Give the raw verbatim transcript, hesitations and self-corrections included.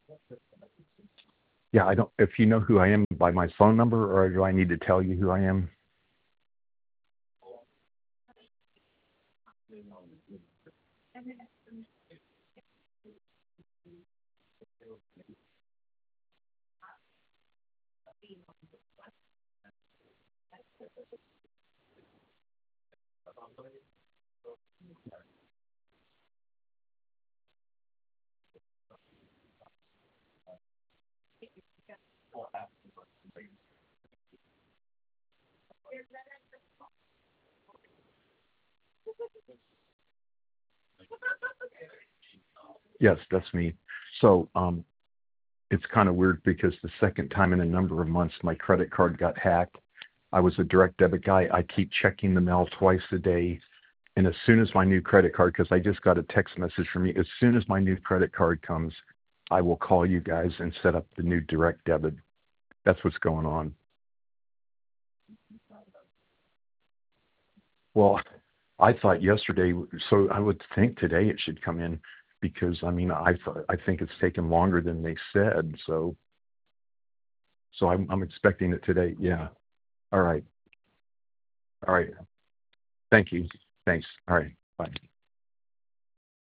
Yeah, I don't, if you know who I am by my phone number, or do I need to tell you who I am? Yes, that's me. So, um, it's kind of weird because the second time in a number of months, my credit card got hacked. I was a direct debit guy. I keep checking the mail twice a day. And as soon as my new credit card, because I just got a text message from you, as soon as my new credit card comes, I will call you guys and set up the new direct debit. That's what's going on. Well, I thought yesterday, so I would think today it should come in because I mean I th- I think it's taken longer than they said. So so I'm I'm expecting it today. Yeah. All right. All right. Thank you. Thanks. All right. Bye.